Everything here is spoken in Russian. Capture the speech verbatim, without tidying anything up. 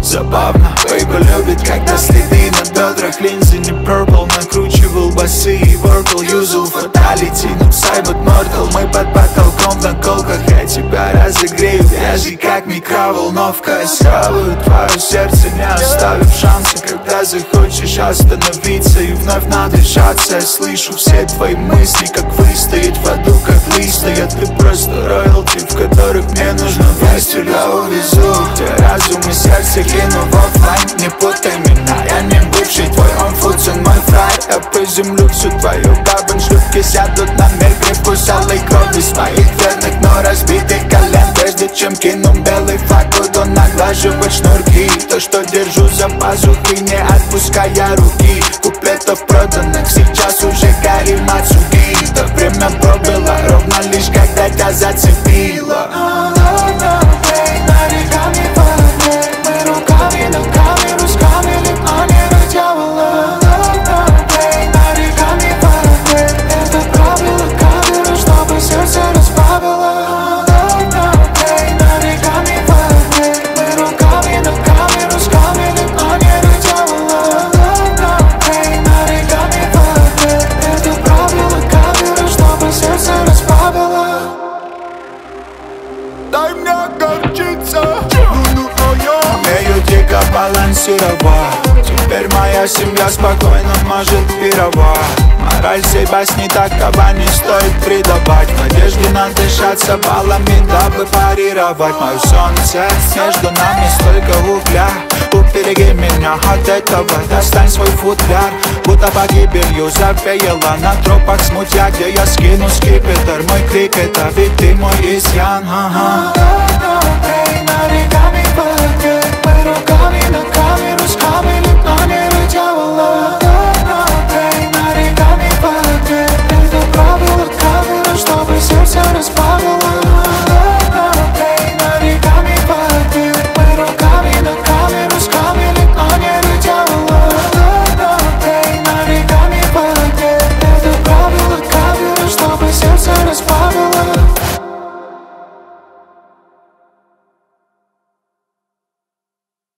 забавно. Бейба любит, когда следы на бедрах, линзы не purple. Накручивал басы и воркал, юзал фаталити, но Psybot Mortal. Мы под потолком в наколках, я тебя разогрею вяжи, как микроволновка. Схаваю твое сердце, не оставив шанса, когда захочешь остановиться и вновь надышаться. Я слышу все твои мысли, как выстоять в аду, как листа. Я ты просто роялти, в которых мне нужно власть. Я увезу, где разум и сердце кину в оффлайн. Не путай меня, я не бывший твой, он фуцин мой фрай. Я приземлю всю твою бабу, шлюпки сядут на мир, крепкусь алой крови своих верных, но разбитых колен. Прежде чем кину белый флаг, буду наглаживать шнурки. То, что держу за пазухой, не отпуская руки. Куплетов проданных, сейчас уже Гарри Мацуки. То время пробило ровно лишь когда тебя зацепило. Нареками параллель, мы руками, ногами, русками, лимонера дьявола. Нареками параллель, это правило камеры, чтобы сердце разбавило. Нареками параллель, мы руками, ногами, русками, лимонера дьявола. Нареками параллель, это правило камеры, чтобы сердце разбавило. Дай мне горчица, умею дико балансировать. Теперь моя семья спокойно может пировать. Мораль себя с не такова, не стоит придавать. В надежде надышаться баллами, дабы парировать. Мое солнце, между нами столько угля. Убереги меня от этого, достань свой футляр. Будто погибелью запеяла на тропах смутья, где я скину скипетр. Мой крик это ведь ты мой изъян, ага.